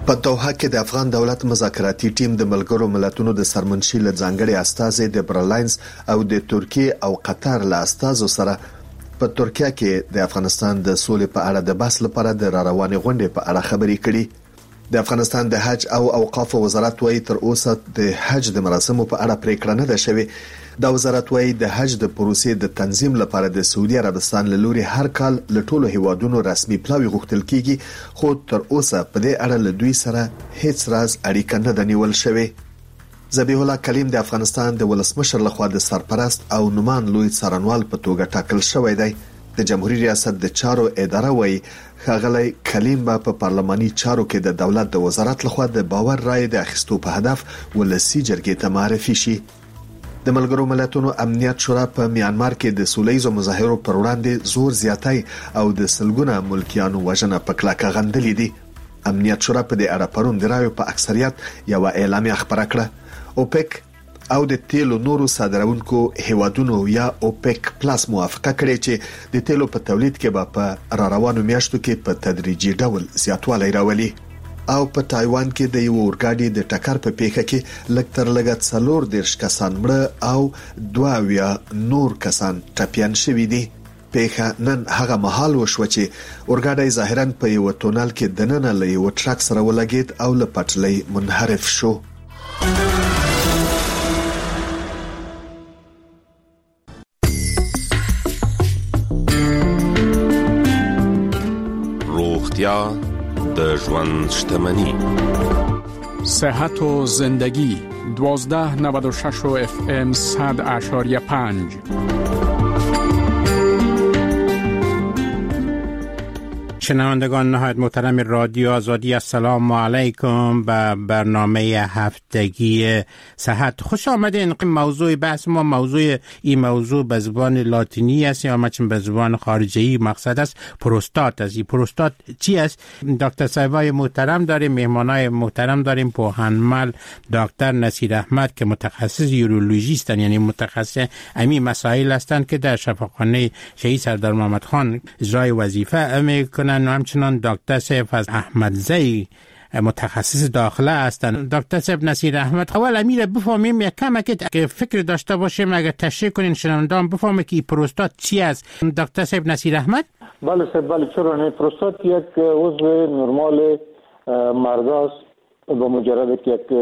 په دوحه کې د افغان دولت مذاکراتي ټیم د ملګرو ملتونو د سرمنشي له ځانګړي استازي د برلاینز او د ترکیه او قطر له استازو سره په ترکیه کې د افغانستان د سولې په اړه د بحث لپاره د روانې غونډې په اړه خبرې کړي. د افغانستان د حج او اوقاف وزارت وايي تر اوسه د حج د مراسمو په اړه پریکړه نه ده شوې. د وزارت وايي د حج د پروسې د تنظیم لپاره د سعودي عربستان له لوري هر کال له ټولو هیوادونو رسمي پلاوی غوښتل کیږي، خو تر اوسه په دې اړه له دوی سره هیڅ راز اړیکه نه ده نیول شوې. ذبیح الله کلیم د افغانستان د ولسمشر لخوا د سرپرست او نومان لوی څارنوال په توګه ټاکل شوی دی. د جمهوریت ریاست د چارو اداره وايي ښاغلی کلیم په پارلماني چارو کې د دولت د وزارت لخوا د باور رائے د اخیستو په هدف ولسی جرګې ته معرفي شي. د ملګرو ملتونو امنیت شورا په میانمار کې د سولېزو مظاهرو پر وړاندې زور زیاتی او د سلګونه ملکیانو وژنه په کلکه غندلې دي. امنیت شورا په دې اړه پرون د رایو په اکثریت یو اعلامیه خبره کړه. اوپک او د تیلو نورو صادرونکو هیوادونو یا اوپک پلاس موافقه کړې چې د تیلو په تولید کې په را روانو میاشتو کې په تدریجي ډول زیاتوالی راولي. او په تایوان کې د یو اورګاډي د ټکر په پیښه کې لږ تر لږه 40 کسان مړه او 22 نور کسان ټپيان شوي دي. پیښه نن هغه مهال وشو چې اورګاډي ظاهرا په یو تونل کې دننه له یو ټرک سره ولګید او له پټلۍ منحرف شو. روغتیا د ژوند شتمنی. صحت و زندگی 1296 FM 100.5. شنوندگان نهایت محترم رادیو آزادی، السلام علیکم. به برنامه هفتگی صحت خوش آمدین. موضوع بحث ما این موضوع به زبان لاتینی است یا همچنین به زبان خارجی مقصد است پروستات است. پروستات چی است؟ دکتر صاحبای محترم داریم، مهمانای محترم داریم. پوهنمل دکتر نصیر احمد که متخصص یورولوژیست، یعنی متخصص امی مسائل هستند که در شفاخانه شهید سردار محمد خان اجرای وظیفه میکنند. و همچنان دکتر سیف از احمدزی متخصص داخله هستند. دکتر سیف نصیر احمد، اول امیر بفهمیم یک کم که فکر داشته باشیم، اگر تشریح کنین شنوندگان بفهمه که پروستات چی است. دکتر سیف نصیر احمد. بله چرا نه. پروستات یک عضو نرمال مرداست. با مجرد که یک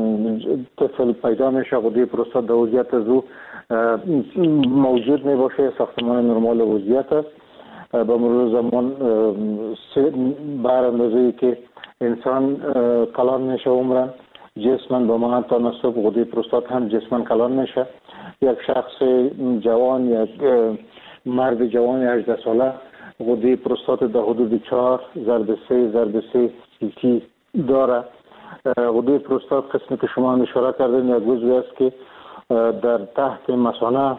طفل پیدا میشه غده پروستات در وضعیت زو موجود می باشه. ساختمان نرمال وضعیت است. با مرور زمان بر اندازه‌ای که انسان کلان میشه عمرن جسمن با مانند تناسب غده پروستات هم جسمن کلان میشه. یک شخص جوان، یک مرد جوان 18 ساله غده پروستات در حدود 4/3 سیتی داره. غده پروستات قسمی که شما هم اشاره کردین یک عضوی است که در تحت مثانه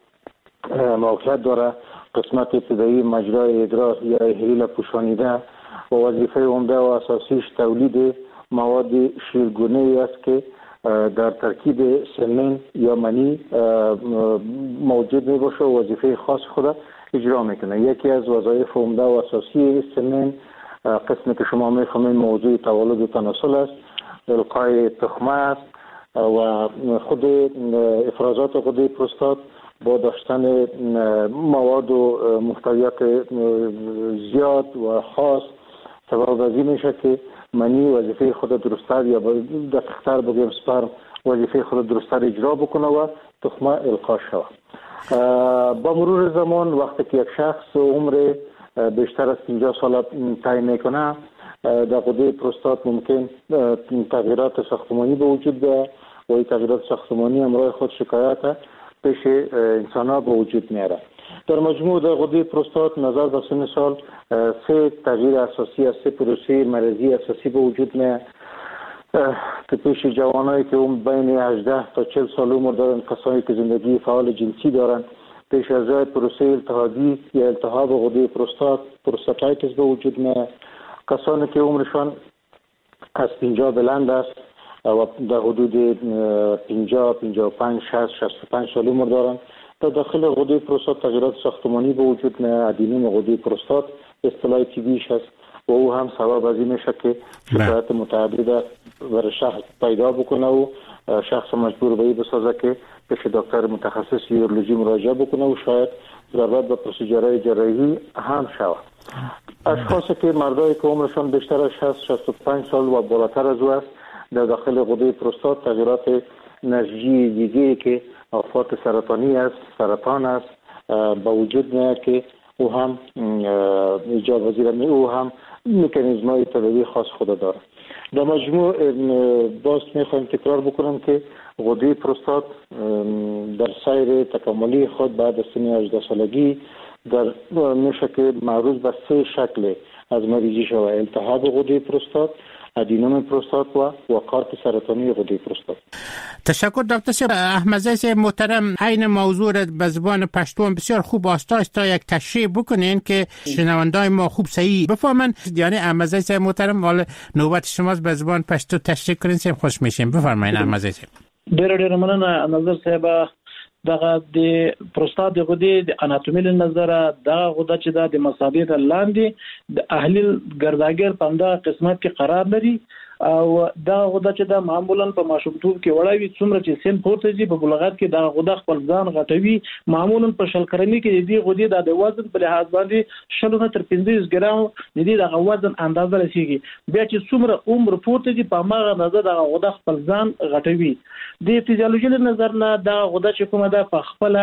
موقعیت داره. قسمت ابتدایی مجرای ادرار یا احلیل پوشانیده و وظیفه عمده و اساسیش تولید مواد شیرگونه‌ای است که در ترکیب سمن یا منی موجود می باشه و وظیفه خاص خود اجرا میکنه. یکی از وظایف عمده و اساسی سمن قسمی که شما میفهمید موضوع تولد و تناسل است، القای تخمه است و خود افرازات غده پروستات با داشتن مواد و محتویات زیاد و خاص سبب از این میشه که منی وظیفه خود درست‌تر یا دقیق‌تر بگیم سپرم وظیفه خود درست‌تر اجرا بکنه و تخمه القا شود. با مرور زمان وقتی که یک شخص عمر بیشتر از 50 سال طی میکنه در غده پروستات ممکن تغییرات ساختمانی به وجود بیاید و این تغییرات ساختمانی همراه خود شکایت پیش انسان‌ها به وجود میاره. در مجموع در غده پروستات نظر به سن سال 3 تغییر اساسی است، 3 پروسه مرضی اساسی به وجود میاد که پیش جوانایی که بین 18 تا 40 سال عمر دارن، کسانی که زندگی فعال جنسی دارن، پیش از پروسه التهابی یا التهاب غده پروستات پروستاتایتس به وجود میاد. کسانی که عمرشان از 50 بلند است و در حدود 50 55 60 65 سال عمر دارن، در داخل غده پروستات تغییرات ساختمانی به وجود میاد. ادینوم غده پروستات اصطلاح طبیش است و او هم سبب از این میشه که شکایت متعدد بر شخص پیدا بکنه و شخص مجبور به بسازه که پیش دکتر متخصص یورولوژی مراجعه بکنه و شاید ضرورت به پروسیجرهای جراحی هم شود. اشخاصی که مردایی که عمرشان بیشتر از 60-65 سال و بالاتر از او است در داخل غده پروستات تغییرات نسجی دیگه که آفات سرطانی است، سرطان است با وجود میاد که او هم ایجاد وزیر او هم مکانیزم‌های طبیعی خاص خود داره. در مجموع باز میخوایم تکرار بکنم که غده پروستات در سیر تکاملی خود بعد از سن 18 سالگی در میشه که معروض به 3 شکل از مریضی شود: التهاب غده پروستات، ادینوم پروستات و وقایع سرطانی غده پروستات. تشکر دکتر صاحب. احمدزی صاحب محترم، این موضوع را به زبان پشتو بسیار خوب آستا یک تشریح بکنین که شنوندای ما خوب صحیح بفهمن. یعنی احمدزی صاحب محترم، حالا نوبت شماست به زبان پشتو تشریح کنین، سیم خوش میشیم. بفرمایید احمدزی صاحب. ډېر مننه نظر صاحب. دغه د پروستات د غدې د اناتومي له نظره دغه غده چې د مسابې د لاندې د اهلیل ګرداګر په همدغه قسمت کې قرار لري او دغه غده چې د معمولا په ماشومتوب کې وړاوي څومره چې سن پورته ځي په بلوغت کې دغه غده خپل ځان غټوي. معمولا په شل کلنۍ کې د دې غدې د وزن په لحاظ باندې 0 تر 15 ګرام د دې دغه وزن اندازه رسیږي. بیا چې څومره عمر پورته ځي په هغه اندازه دغه غده خپل ځان غټوي. د فزیولوژي له نظر نه دغه غده چې کومه ده په خپل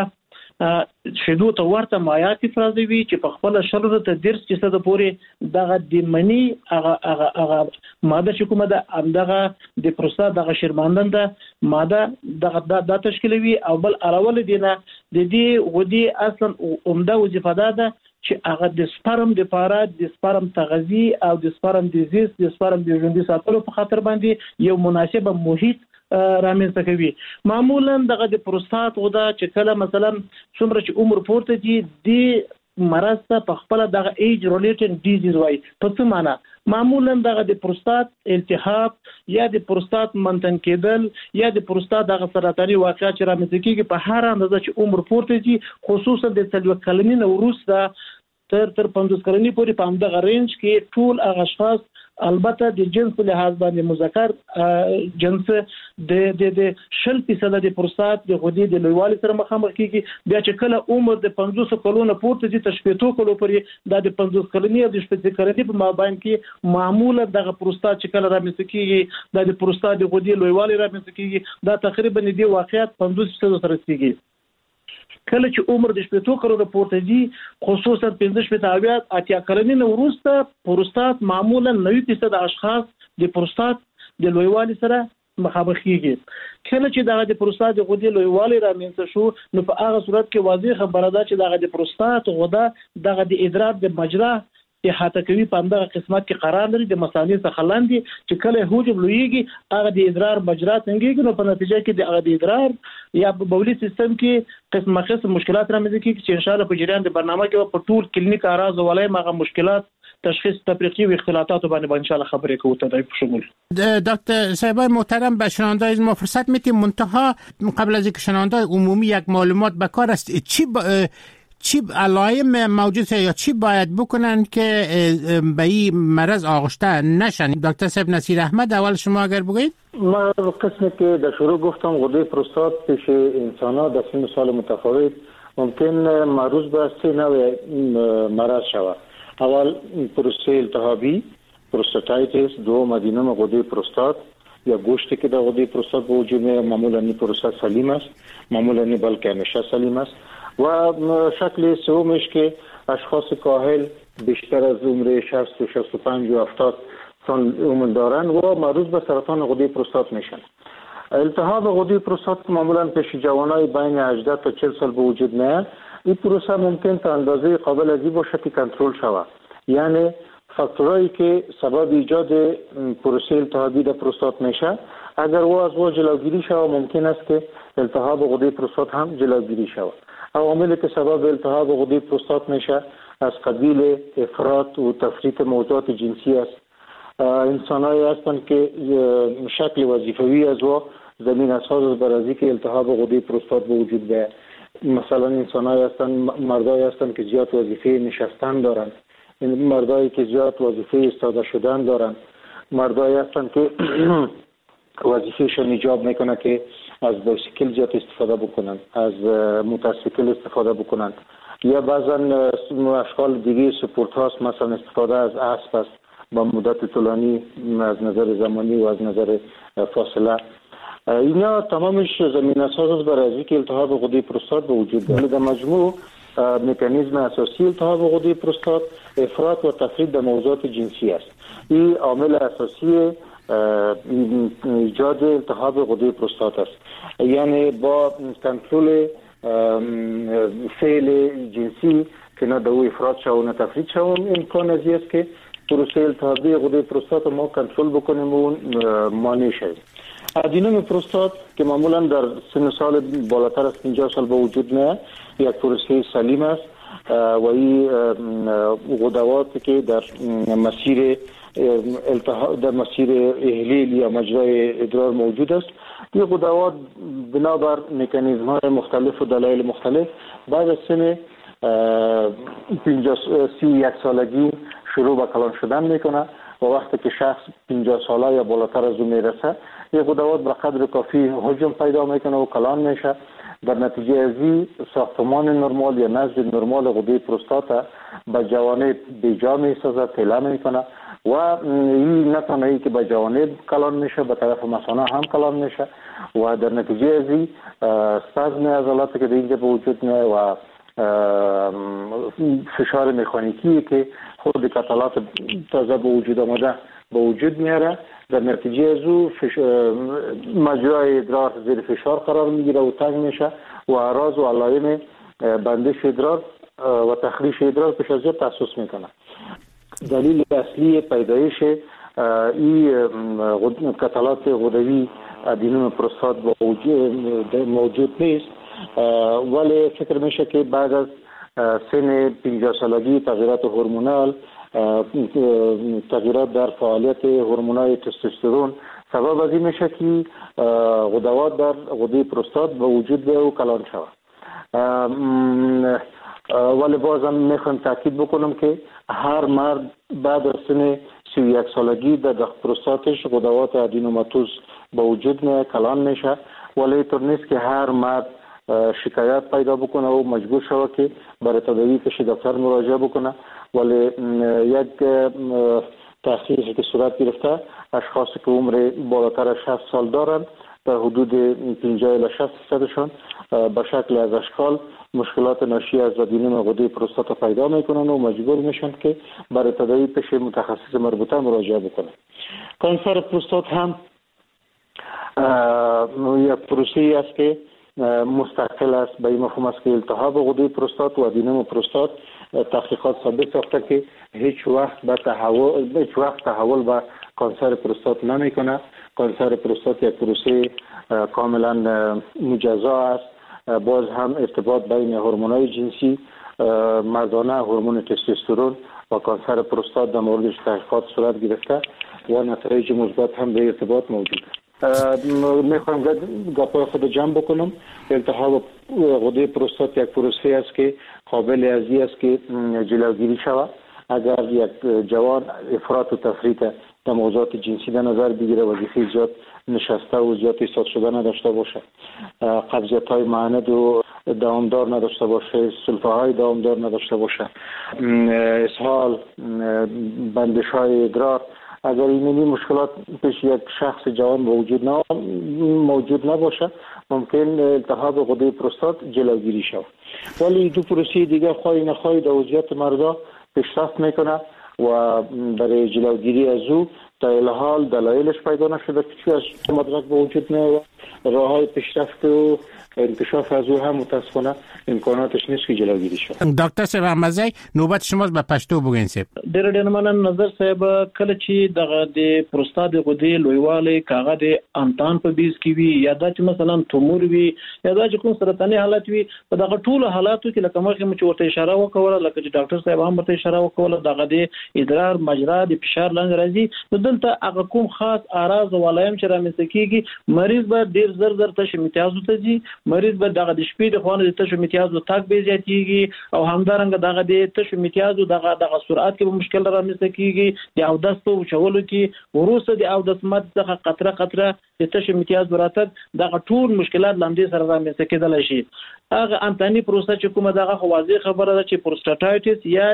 شیدو ته ورته مایعات افرازوي چې په خپل 0 ته 10% پورې دغه د منی هغه ماده چې کومه ده همدغه د پروستات دغه شرماندنده ماده دغه تشکیلوي او بل اړول دي نه د دې غدې اصلا عمده وظیفه ده چې هغه د سپرم د لپاره د سپرم تغذیه او د سپرم ډیزیز د سپرم د ژوندۍ ساتلو په خاطر باندې یو مناسب محیط رامنځته کوي. معمولا دغه د پروستات غده چې کله مثلا څومره چې عمر پورته دي د مرض ته په خپل دغه ایج ریلیټډ ډیزیز وایي. په څه معنی؟ معمولا دغه د پروستات التهاب یا د پروستات منتن کېدل یا د پروستات دغه سرطاني واقعیت چې رامنځته کیږي په هر اندازه چې عمر پورته دي، خصوصا د 30 کلنۍ نه وروسته تر 50 کلنۍ پورې په همدغه رینج کې ټول هغه اشخاص البته د جنس په لحاظ باندې مذکر جنس د 0% د پروستات د غدې د لویوالي سره مخامخ کیږي. بیا چې کله عمر د 500 کلونو پورته دي تر 70 کلو پورې د 50 کلنۍ او د 70 کلنۍ په مابین کې معمولا دغه پروستات چې کله رامنځته کیږي د پروستات د غدې لویوالي رامنځته کیږي دا تقریبا د واقعیت 50% سره رسیږي. کله چې عمر د 70 کلونو پورته دي خصوصا 15 اتیا کلنۍ نه وروسته پروستات معمولا 90% د اشخاص د پروستات د لویوالي سره مخامخ کیږي. کله چې دغه د پروستات د غدې لویوالي رامنځته شو نو په هغه صورت کې واضح خبره ده چې دغه د پروستات غده دغه د ادرار د مجرا احاطه کوي په همدغه قسمت کې قرار لري د مثانې څخه لاندې چې کله حجم لویږي هغه د ادرار مجرا څنګهږي نو په نتیجه کې د هغه د ادرار یا په بولي سیستم کې قسم مشکلات رامنځته کیږي چې ان شاء الله په جریان د برنامه کې په ټول کلینیک اراز ولای مغه مشکلات تشخیص تفریقی و اختلالات باندې ان شاء الله خبرې کوو تدریج شمول. دکتر صاحب محترم به شنوندای ما فرصت میدیم منتها قبل از اینکه شنوندای عمومی یک معلومات به کار است چی علائم موجود یا چی باید بکنن که به این مرض آغشته نشن؟ دکتر صاحب نصیر احمد اول شما اگر بگوید. ما قسمی که در شروع گفتم غده پروستات پیش انسان‌ها در سن سال متفاوت ممکن معروض به 3 نوع مرض شود. اول پروسه التهابی، پروستاتایتس، دوم ادینوم غده پروستات یا گوشتی که در غده پروستات به وجود میاد. معمولا این پروستات سلیم است، معمولا این بلکه همیشه سلیم است. و شکل سومش که اشخاص کاهل بیشتر از عمر 60 و 65 و 70 سال عمر دارن و معروض به سرطان غده پروستات میشن. التهاب غده پروستات معمولا پیش جوانای بین 18 تا 40 سال به وجود میاد. این پروسه ممکن تا اندازه قابل از این باشه که کنترل شود. یعنی فاکتورایی که سبب ایجاد پروسه التهابی در پروستات میشه اگر او از او جلوگیری شود ممکن است که التهاب غده پروستات هم جلوگیری شود. عواملی که سبب التهاب غده پروستات میشه از قبیل افراط و تفریط موضوعات جنسی است. انسانایی هستند که شکل وظیفوی از او زمین اساس برازی که التهاب غده پروستات به وجود بیاید. مثلا انسانایی هستند مردایی هستند که زیاد وظیفه نشستن دارند مردایی که زیاد وظیفه ایستاده شدن دارن، مردایی هستن که وظیفهشون ایجاب میکنه که از بایسیکل زیاد استفاده بکنن، از موتورسیکل استفاده بکنن، یا بعضا اشکال دیگه سپورت هاست، مثلا استفاده از اسب است با مدت طولانی از نظر زمانی و از نظر فاصله. اینا تمامش زمینه ساز است برای اینکه التهاب غده پروستات به وجود بیاید. در مجموع مکانیزم اساسی التهاب غده پروستات افراط و تفرید در موضوعات جنسی است. این عامل اساسی ایجاد التهاب غده پروستات است. یعنی با کنترل فعل جنسی که نه دو افراط شو نه تفرید شو، امکان ازی است که پروسه التهابی غده پروستات ما کنترل بکنیم و مانع شود. ادینوم پروستات که معمولا در سن سال بالاتر از 50 سال به وجود میاد، یک پروسه سلیم است و این غدواتی که در مسیر در مسیر احلیل یا مجرای ادرار موجود است. این غدوات بنابر مکانیزم های مختلف و دلایل مختلف بعد از سن 31 سالگی شروع به کلان شدن میکنه و وقتی که شخص 50 ساله یا بالاتر از اون میرسه، این غدوات به قدر کافی حجم پیدا میکنه و کلان میشه. در نتیجه از این ساختمان نرمال یا نسج نرمال غده پروستات به جوانب بیجا میسازد، تیله میکنه و این نه تنهایی که به جوانب کلان میشه، به طرف مثانه هم کلان میشه و در نتیجه از این سپازم عضلاتی که در اینجا به وجود میاد و فشار مکانیکی که خود کتلات تازه به وجود آمده به وجود میاره، در نتیجه از او مجرای ادرار زیر فشار قرار میگیره و تنگ میشه و اعراض و علائم بندش ادرار و تخریش ادرار پیش از تاسیس میکنه. دلیل اصلی پیدایش این کتلات غدوی ادینوم پروستات موجود نیست، ولی فکر میشه که بعد از سن 50 سالگی تغییرات هورمونال، تغییرات در فعالیت هورمونای تستوسترون سبب از این میشه که غدوات در غده پروستات به وجود بیاید و کلان شود. ولی بازم میخوام تاکید بکنم که هر مرد بعد از سن 31 سالگی در پروستاتش غدوات ادینوماتوز به وجود میاد، کلان میشه، ولی اینطور نیست که هر مرد شکایت پیدا بکنه و مجبور شود که برای تداوی پیش دکتر مراجعه بکنه. ولی یک تحقیقی که صورت گرفته، اشخاصی که عمر بالاتر از 60 سال دارند در حدود 50 الی 60% به شکل از اشکال مشکلات ناشی از ادینوم غده پروستات پیدا میکنن و مجبور میشن که برای تداوی پیش متخصص مربوطه مراجعه بکنن. کانسر پروستات هم یک پروسه‌ای است که مستقل است. به این مفهوم است که التهاب غده پروستات و ادینوم پروستات تحقیقات ثابت ساخته که هیچ وقت تحول به کانسر پروستات نمیکنه. کانسر پروستات یک پروسه کاملا مجزا است. باز هم ارتباط بین هورمونای جنسی مردانه، هورمون تستوسترون و کانسر پروستات در موردش تحقیقات صورت گرفته و نتایج مثبت هم به ارتباط موجود است. میخوام گپای خود جمع بکنم. التهاب غده پروستات یک پروسه است که قابل ازی است که جلوگیری شود. اگر یک جوان افراط و تفریط در موضوعات جنسی در نظر بگیره، وظیفه زیاد نشسته و زیاد ایستاد شده نداشته باشه، قبضیت های معند و دوامدار نداشته باشه، سلفه های دوامدار نداشته باشه، اسهال، بندش های ادرار، اگر این مشکلات پیش یک شخص جوان موجود نباشه، ممکن التهاب غده پروستات جلوگیری شود. ولی دو پروسه دیگه خواهی نخواهی در وضعیت مردا پیشرفت میکنه و برای جلوگیری از او تا الحال دلایلش پیدا نشده که چی از مدرک به وجود میاد. راه های پیشرفت و انکشاف از او هم متاسفانه امکاناتش نیست که جلوگیری شود. دکتر صاحب احمدزی، نوبت شماست به پښتو بگین صاحب. ډېر مننه نظر صاحب. کله چې دغه د پروستات غدې لویوالی کاغه د انتان په بیس کې وي یا دا چې مثلا تومور وي یا دا چې کوم سرطاني حالت وي، په دغه ټولو حالاتو کې لکه مخکې چې ورته اشاره وکوله، لکه چې ډاکټر صاحب هم ورته اشاره وکوله، دغه د ادرار مجرا د فشار لاندې راځي، نو دلته هغه کوم خاص اعراض او علائم چې رامنځته کیږي، مریض به ډېر زر تش امتیازو ته ځي، مریض به دغه د شپې د خوانه د تشو امتیازو تاک به زیاتیږي او همدارنګه دغه د تشو امتیازو دغه سرعت کې مشکل رامنځته کیږي د اودس په چولو کې وروسته د اودس مت څخه قطره د تشو امتیاز وراتګ دغه ټول مشکلات لاندې سره رامنځته کېدل شي. هغه انتاني پروسه چې کومه دغه خوازي خبره ده چې پروستاتایټس یا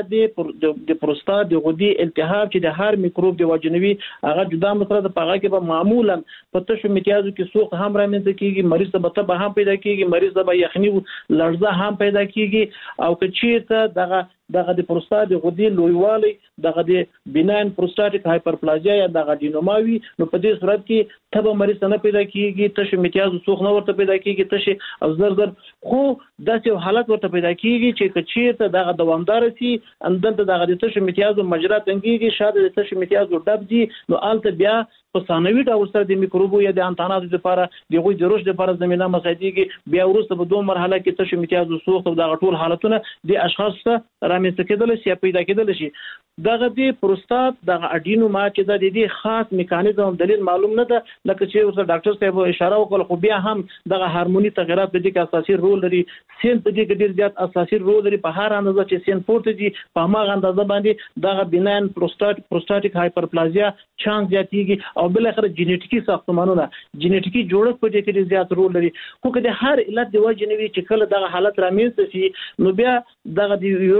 د پروستات د غدي التهاب چې د هر میکروب د وجنوي هغه جدا مسله د پاغه کې به معمولا په تشو امتیازو کې سوق هم رامنځته کیږي، مریض ته به هم پیدا کیږي، مریض ته به یخني لړزه هم پیدا کیږي او که چیرته دغه د پروستات د غدي لویوالی دغه د بیناین پروستاتیک هایپرپلازیا یا دغه ډینوماوي نو په دې صورت کې تبه مریض نه پیدا کیږي، تشو امتیاز سوخ نه ورته پیدا کیږي، تشي او زر خو داسې حالت ورته پیدا کیږي چې کچیرته دغه دوامدار سي اندنه دغه د تشو امتیاز مجرا تنګيږي، شاده د تشو امتیاز ډب دي نو آلته بیا په ثانوي ډول سره د میکروبو یا د انتاناتو لپاره د غوي د رشد لپاره زمينه مساعديږي. بیا ورسته په دوه مرحله کې تشو امتیاز سوخ او دغه ټول حالتونه د اشخاص ته رامنځته کېدل شي پیدا کېدل شي. دغه د پروستات دغه اډینوما چې د دې خاص میکانیزم دلیل معلوم نه ده، لکه چې اوس ډاکټر صاحب اشاره وکړه خو بیا هم دغه هورموني تغیرات په دې کې اساسي رول لري، سین په دې کې ډیر زیات اساسي رول لري. په هر اندازه چې سین پورته دي په هغه اندازه باندې دغه بیناین پروستاتیک هایپرپلازیا چانس زیاتیږي او بل اخر جینیټیکي ساختمانونه جینیټیکي جوړښت په دې کې زیات رول لري. خو که د هر علت د وجې نه وي چې کله دغه حالت رامنځته شي نو بیا دغه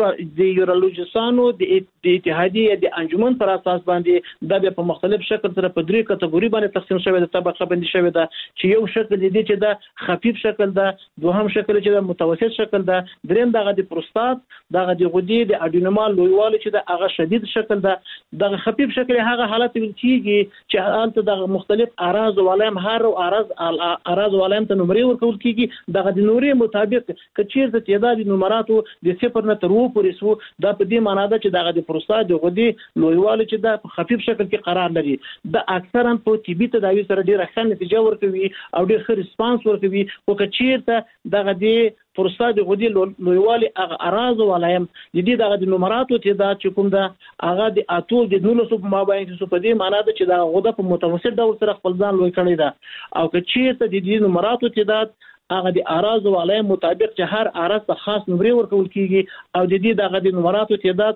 د یورولوژیستانو د اتحادیه د انجمن پر اساس باندې دا په مختلف شکل سره په درې کټګوري باندې تقسیم شوی د طبقه بندي شوی ده چې یو شکل دی چې د خفیف شکل ده، دوهم شکل چې د متوسط شکل ده، دریم دغه د پروستات دغه د غدي د اډینوما لویوالی چې د هغه شدید شکل ده. دغه خفیف شکل هغه حالت ویل کیږي چې البته د مختلف اعراض ولیم هر اعراض ولیم ته نمرې ورکول کیږي. دغه د نورې مطابق کچیر د تعداد نمراتو د 0 نه تر 2 پورې سو دا په دې معنی ده چې دغه د پروستات د غدي لویوالی چې د خفیف شکل کې قرار لري د اکثرا په طبي تداوی سره ډیره ښه نتیجه ورکوي او ډیر ښه ریسپانس ورکوي. او کچیرته دغه د پروستات د غدي لویوالی هغه اعراض ولایم د دې دغه د نمراتو تعداد چې کوم ده هغه د اتول د 19 په مابین کې په دې معنی ده چې د غده په متوسط ډول سره خپل ځان لوی کړی ده او کچیرته د دې نمراتو تعداد هغه د اعراض ولایم مطابق چې هر اعراض ته خاص نمرې ورکول کیږي او د دې دغه د نمراتو تعداد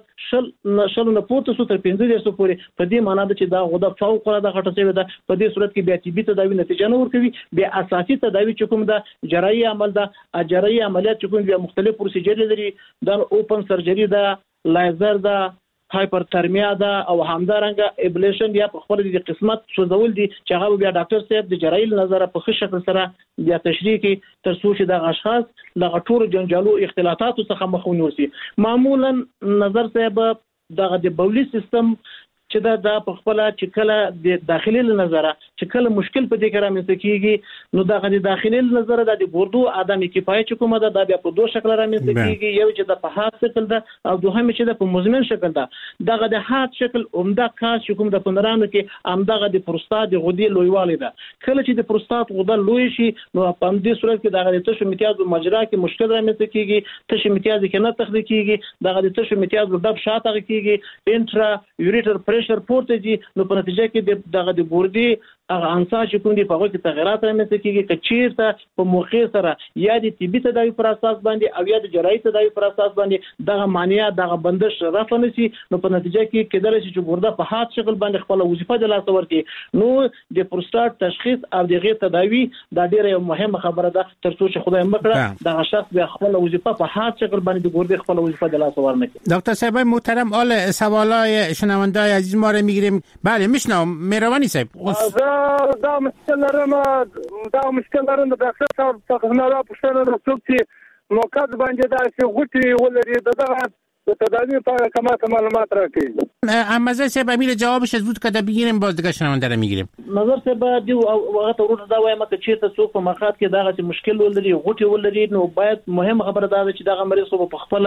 شل نه پورته سو تر 15 پورې په دې معنی ده چې دا غده فوق العاده غټه شوی ده. په دې صورت کې بیا طبي تداوی نتیجه نه ورکوي. بیا اساسي تداوی چې کوم ده جراحي عمل ده، جراحي عملیات چې کوم بیا مختلف پروسیجر لري، د اوپن سرجری ده، لیزر ده، هایپرترمیا ده او همدارنګه ابلیشن یا په خپل د قسمت سوزول دي چې هغه بیا ډاکټر صاحب د جراحي نظر په ښه شکل سره بیا تشریح کوي تر څو چې د اشخاص د غټور جنجالو اختلاطاتو څخه مخ ونیول شي. معمولا نظر صاحب دغه د بولی سیستم چې دا په خپل چې کله د داخلي نظر چې کله مشکل په دې کې رامنځته کیږي نو دغه د داخلي نظر د ګردو عدم کفایت چې کومه ده د بیا په دوه شکل رامنځته کیږي، یو چې د په هات شکل ده او دوهم چې د په مزمن شکل ده. دغه د هات شکل عمده کاس چې کوم د پنرانو کې عمدغه د پروستات د غدي لویوالی ده. کله چې د پروستات غده لوی شي نو په دې صورت کې دغه د تشو امتیاز مجرا کې مشکل رامنځته کیږي، تشو امتیاز کې نه تخلیق کیږي، دغه د تشو امتیاز ډب شاته کیږي، انټرا یوریټر پریشر پورته دي نو په نتیجه کې دغه د ګردي هغه انسان چې کوم دي په هغه کې تغیرات رامنځته کیږي. کچیرته په موقع سره یا د طبي تداوی پر اساس باندې او یا د جراحي تداوی پر اساس باندې دغه مانیا دغه بندش رافع نشي نو په نتیجه کې کېدل شي چې ګرده په هات شکل باندې خپل وظیفه د لاس ورکړي. نو د پروستات تشخیص او د غیر تداوی دا ډیره مهمه خبره ده تر څو چې خدای مکړه دغه شخص به خپل وظیفه په هات شکل باندې د ګرده خپل وظیفه د لاس ورنکړي. دکتر صاحب محترم آل سوالای شنوندای عزیز ما رو میگیریم. بله میشنوم مهربانی صاحب. دا مشکل لرم د ډاکټر صاحب څخه نه را پوښتنه وکړم چې موقت باندې دا چې غوټي ولري دغه تداوی په کمه معلومات راکړي. اما صاحب امیر جوابش زود کده بگیریم باز دیگه شنونده رو میگیریم. نظر صاحب دی وخت ورته دا وایم چې چیرته څوک په مخاط کې دغه مشکل ولري غوټي ولري نو باید مهم خبره ده چې دغه مریض په خپل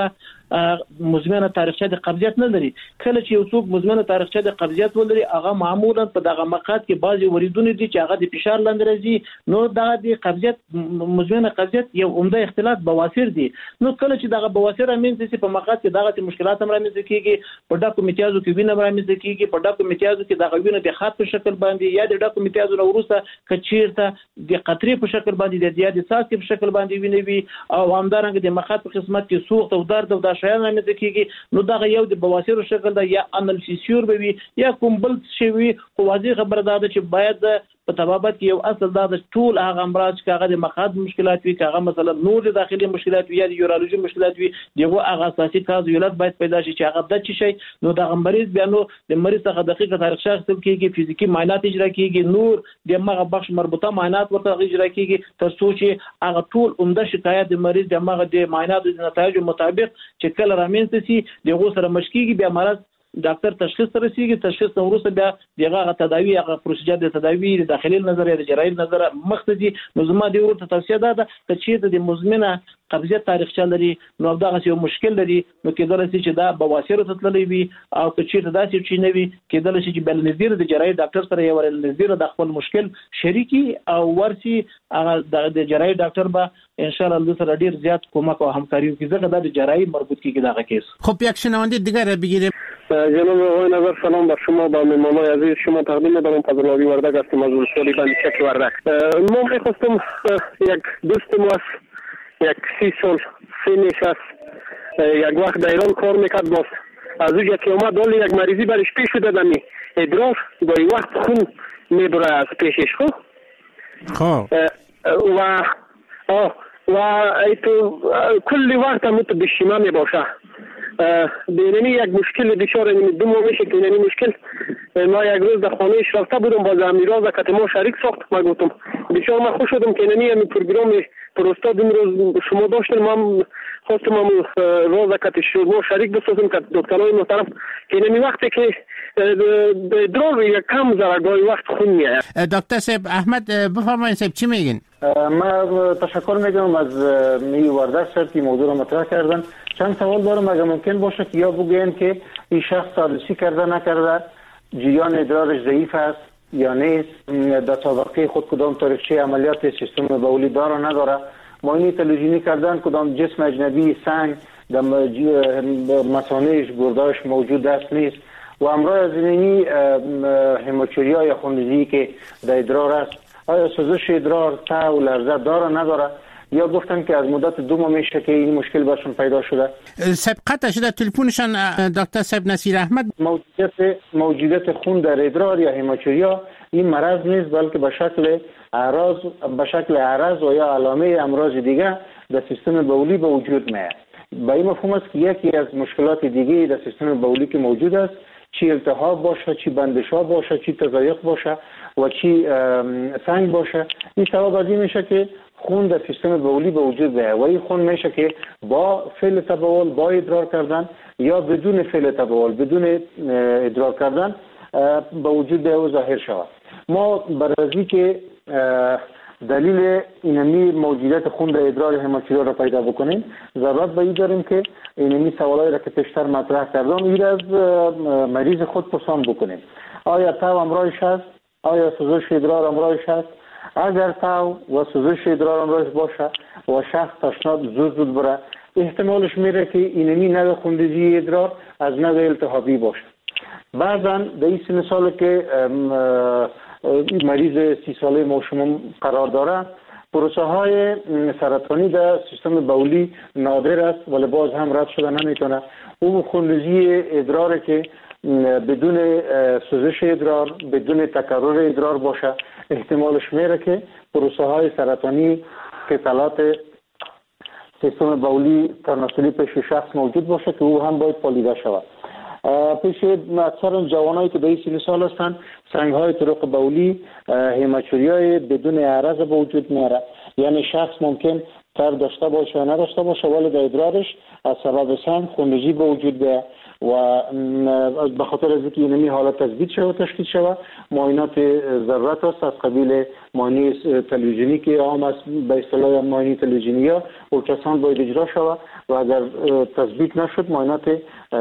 مزمنه تاریخچه د قبضیت نه لري. کله چې یو څوک مزمنه تاریخچه د قبضیت ولري هغه معمولا په دغه مقاط کې بعضي وریدونه دي چې هغه د فشار لاندې راځي. نو دا د قبضیت مزمنه قبضیت یو عمده اختلاط بواسیر دي. نو کله چې دغه بواسیر رامنځته شي په مقاط کې دغه مشکلات هم رامنځته کیږي. په ډاکو میتیازو کې وینه رامنځته کیږي. په ډاکو میتیازو کې دغه وینه د خط په شکل باندې یا د ډاکو میتیازو وروسته کچیرته د قطرې په شکل باندې د زیات ساس په شکل باندې ویني وي او همدارنګه د مخاط په قسمت کې سوخت او درد او د شایان رامنځته کیږي. نو دغه یو د بواسیر شکل دا یا انالفیسیور به وي یا کوم بل شی وي. خو واضح خبره ده چې باید په طبابت کې یو اصل دا د ټول هغه امراض چې هغه د مخاط مشکلات وي هغه مثلا نور د داخلي مشکلات وي یا د یورولوژي مشکلات وي دغه هغه اساسي کاز ولادت باید پیدا شي چې هغه د چي شي. نو د مریض بیا نو د مریض څخه دقیقه تاریخچه اخیستل کیږي. فزیکی معاینات اجرا کیږي. نور د مغه بخش مربوطه معاینات ورته اجرا کیږي تر څو چې هغه ټول عمده شکایت د مریض د مغه د معاینات د نتایج مطابق چې کله رامنځته شي دغه سره مشکیږي بیا مرض ډاکټر تشخیص سره رسیږي. تشخیص وروسته بیا دغه تداوی هغه پروسیجر د تداوی د داخلي نظر یا د جراحي نظر مختصي. نو زما د ورته توصیه ده چې د مزمنه قبضیت تاریخچه لري نو دغه یو مشکل لري نو کېدل شي چې دا بواسیر ته تللی وي او چې ته داسې چې نه وي کېدل شي چې بل نظیر د جراحي ډاکټر سره یو ورل نظیر د خپل مشکل شریکي او ورسي هغه د جراحي ډاکټر به ان شاء الله د سره ډیر زیات کومک او همکاري کوي ځکه د جراحی مربوط کیږي دغه کیس. خب یک شنونده دیگر بگیریم. جناب آقای نظر سلام بر شما با مهمانای عزیز شما تقدیم می‌کنم. فضل‌آبی وردک هستم از ولسوالی بندیچک وردک. ما می‌خواستم یک دوستم است یک 30 سال سنش است یک وقت در ایران کار میکرد باز از اونجا که اومد ولی یک مریضی برش پیش شده دمی ادرار گاهی وقت خون میبره از پیشش خب و ایتو کلی وقت هم تو بشیمه میباشه. بینمی یک مشکل دچار دو ماه میشه که این مشکل ما یک روز در خانهش رفته بودم باز امیراز که ما شریک ساخت ما گفتم بسیار من خوش شدم که این پروگرام پروستاد امروز شما داشتن ما خواستم روز که ما شریک بسازیم که دکترای محترم که این وقتی که درار یک کم زرگاهی وقت خون میاد. دکتر صاحب احمد بفرمایید صاحب چی میگین؟ ما تشکر میگم از وردک صاحب که موضوع رو مطرح کردن. چند سوال دارم اگر ممکن باشه که یا بگوین که این شخص سالسی کرده نکرده جریان ادرارش ضعیف است یا نیست در سابقه خود کدام تاریخچه عملیات سیستم بولی داره نداره معاینه تلویزیونی کردن کدام جسم اجنبی سنگ در مثانهش گردهش موجود است نیست و امراض زمینی هموچوریا یا خونریزی که در ادرار است آیا سوزش ادرار تا و لرزه داره نداره یا گفتن که از مدت 2 ماه میشه که این مشکل برشون پیدا شده. سبقت شده تلفنشان دکتر صاحب نصیر احمد. موجودیت خون در ادرار یا هموچوریا این مرض نیست بلکه به شکل اعراض و یا علامه امراض دیگه در سیستم بولی به وجود میاد. به این مفهوم است که یکی از مشکلات دیگه در سیستم بولی که موجود است چی التهاب باشه چی بندش‌ها باشه چی تضایق باشه و چی سنگ باشه این سبب از این میشه که خون در سیستم بولی به وجود بیاید و این خون میشه که با فعل تبول با ادرار کردن یا بدون فعل تبول بدون ادرار کردن به وجود بیاید و ظاهر شود. ما برای که دلیل اینمی موجودیت خون در ادرار هموچوریا را پیدا بکنیم ضرورت به این داریم که اینمی سوالایی را که پیشتر مطرح کردم این از مریض خود پرسان بکنیم. آیا تاو امراضش هست؟ آیا سوزش ادرار امراضش هست؟ اگر تاو و سوزش ادرار امراض باشه و شخص تشناب زود بره احتمالش میره که اینمی نوع خونریزی ادرار از نوع التهابی باشه. بعضا در این سن سال که مریض 30 ساله ما شما قرار داره پروسه های سرطانی در سیستم بولی نادر است ولی باز هم رد شده نمیتونه. اون خونریزی ادرار که بدون سوزش ادرار بدون تکرر ادرار باشه احتمالش میره که پروسه های سرطانی قتلات سیستم بولی تناسلی پیش شخص موجود باشه که او هم باید پالیده شود. پیش اکثر جوانایی که به 30 سال هستند سنگ‌های طرق بولی هموچوریای بدون اعراض به وجود میاره یعنی شخص ممکن تر داشته باشه یا نداشته باشه ولی در ادرارش از سبب سنگ خونریزی به وجود بیاد و به خاطر از اینکه اینمی حالت تثبیت شده و تشخیص شده معاینات ضرورت است از قبیل مانی تلویزیونی که عام است به اصطلاح مانی تلویزیونی ها اولتراساوند باید اجرا شود و اگر تثبیت نشد معاینات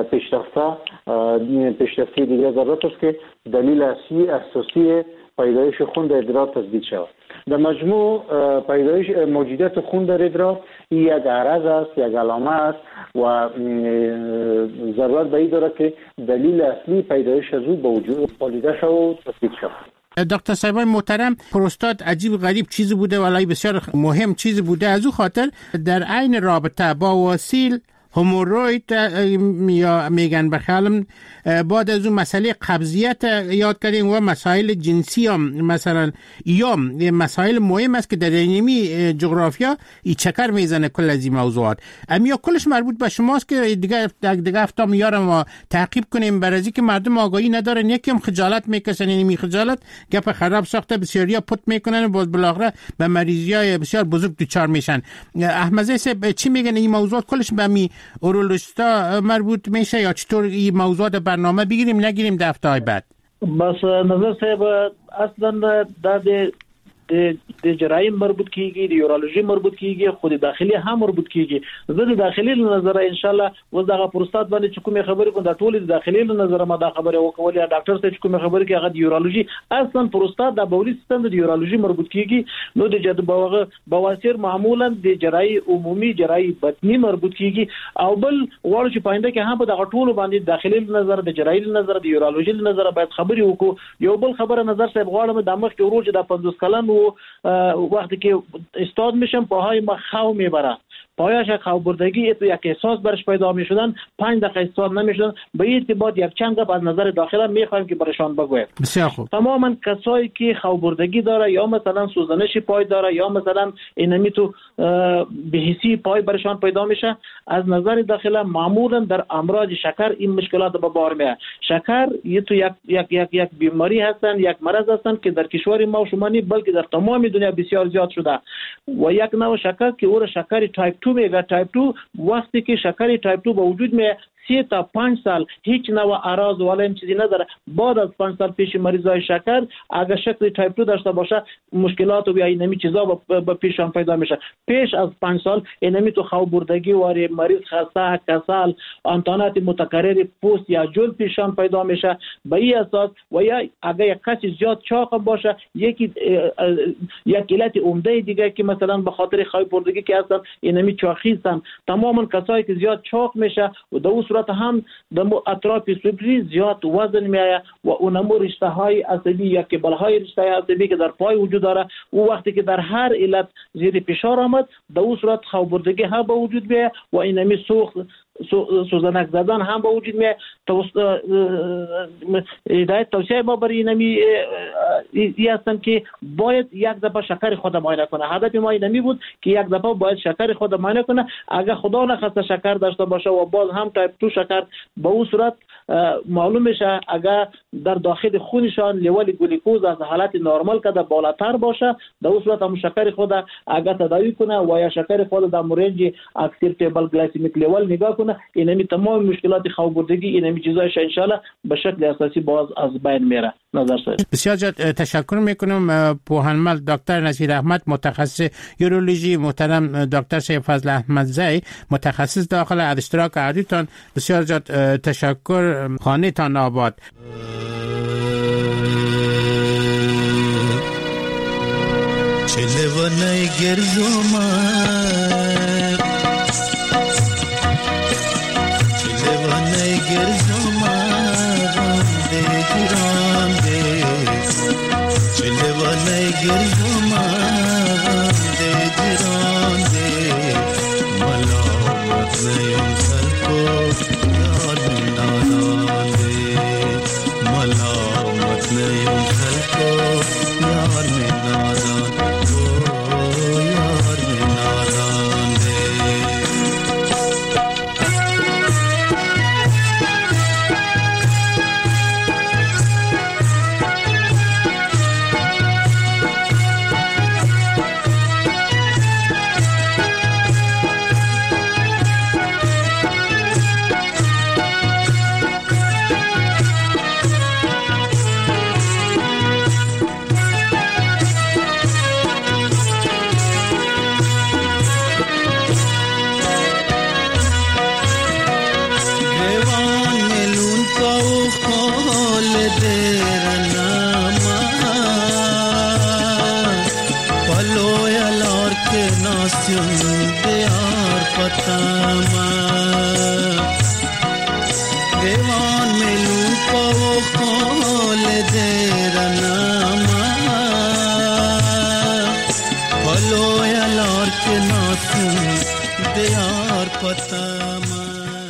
پیشرفته دیگر ضرورت است که دلیل اصلی اساسی پیدایش خون در ادرار تثبیت شود. در مجموع پیدایش موجودیت خون در ادرار یک عرض است، یک علامه است و ضرورت به این دارد که دلیل اصلی پیدایش از او به وجود پدیده شود و تثبیت شود. دکتر صاحبای محترم، پروستات عجیب غریب چیزی بوده ولی بسیار مهم چیزی بوده. از او خاطر در عین رابطه با وسیل هموروید یا میگن بخالم بعد از اون مسئله قبضیت یاد کردیم و مسائل جنسی هم مثلا یا مسائل مهم است که در اینمی جغرافیا ای چکر میزنه کل از این موضوعات. امیا کلش مربوط به شماست که دیگه هفته میارم ما تعقیب کنیم برای اینکه مردم آگاهی ندارن، یکی هم خجالت میکشن. اینمی خجالت گپ خراب ساخته بسیاریا پت میکنن و باز بالاخره به مریضیای بسیار بزرگ دچار میشن. احمدزی صاحب چی میگن این موضوع کلش به می اورولوژیستا مربوط میشه یا چطور این موضوعات برنامه بگیریم نگیریم در هفته‌های بعد؟ بس نظر صاحب اصلا د جرایم مربوط کیږي، د یورولوژي مربوط کیږي، خو د داخلي هم مربوط کیږي. زه د داخلي نظر ان شاء الله و دغه پروستات باندې چې کومه خبرې کوم د ټول د داخلي نظر ما دا خبره وکول یا ډاکټر ته چې کومه خبره کوي هغه د یورولوژي اصلا پروستات د بولي سیستم د یورولوژي مربوط کیږي. نو د جد بواسیر معمولا د جراحي عمومي جراحي بطني مربوط کیږي او بل وړ چې پاینده کې هم په دغه ټول باندې داخلي نظر د جراحي نظر د یورولوژي نظر باید خبرې وکړو. یو بل خبره نظر صاحب غواړم د مخ کې ورو چې د 50 کلن وقتی که استاد میشم پاهای ما خو میبره، پایش خو بردگی یک احساس برش پیدا میشدن، 5 دقیقه استاد نمیشدن. به این ارتباط یک چند گپ از نظر داخله میخوایم که برشان بگویم. بسیار خوب. تماما کسایی که خو بردگی داره یا مثلا سوزنش پای داره یا مثلا اینمی تو بهیسی پای برشان پیدا میشه، از نظر داخله معمولا در امراض شکر این مشکلات به بار میاد. شکر یه تو یک بیماری هستن، یک مرض هستن که در کشور ما و شما نی بلکه در تمام دنیا بسیار زیاد شده و یک نوع شکر که او را شکر تایپ 2 میگه. تایپ 2 وقتی که شکر تایپ 2 به وجود میاد 3 تا 5 سال هیچ نوع اعراض ولا این چیزی نداره. بعد از 5 سال پیش مریضای شکر اگر شکل تایپ 2 داشته باشه مشکلات و یا اینمی چیزا به پیشان پیدا میشه. پیش از 5 سال اینمی تو خو بردگی و مریض خسته، کسل، انتانات متکرر پوست یا جلد پیشان پیدا میشه. به این اساس و یا اگر یک کسی زیاد چاق باشه یک علت عمده دیگه که مثلا به خاطر خو بردگی که هستن اینمی چاقی هستن. تماما کسایی که زیاد چاق میشه و در صورت هم در اطراف سوبری زیاد وزن میآید و اونمو رشته های عصبی یا کبل های رشته عصبی که در پای وجود داره و وقتی که در هر علت زیر فشار آمد در اون صورت خو بردگی ها به وجود میآید و اینمی سوزنک زدن هم به وجود میاد. هدایت توصیه ما برای اینمی هستن که باید یک دفعه شکر خود معاینه کنه. هدف ما اینمی بود که یک دفعه باید شکر خود معاینه کنه. اگر خدا نخواسته شکر داشته باشه و باز هم تایپ 2 شکر به اون صورت معلوم میشه اگر در داخل خونشان لیول گلوکوز از حالت نرمال که بالاتر باشه در اون صورت هم شکر خود اگر تداوی کنه و یا شکر خود در مورد اکسپتبل گلایسمیک لیول نگاه کنه اینمی تمام مشکلات خو بردگی اینمی چیزایش ان شاء الله به شکل اساسی باز از بین میره. نظر صاحب بسیار تشکر میکنم. پوهنمل دکتر نصیر احمد متخصص یورولوژی، محترم دکتر شیخ فضل احمدزی متخصص داخل از اشتراک عادیتان بسیار تشکر. خانه تان آباد. چله و نگرزوما گرزوما رانده گرانده چله و نگرزوما رانده گرانده ملامت نیم سلکو یار منانانده ملامت نیم سلکو یار منانانده یار منانانده पतामा देवान में लूपो खोल दे रनामा फलो या लार के नासुम दे यार पतामा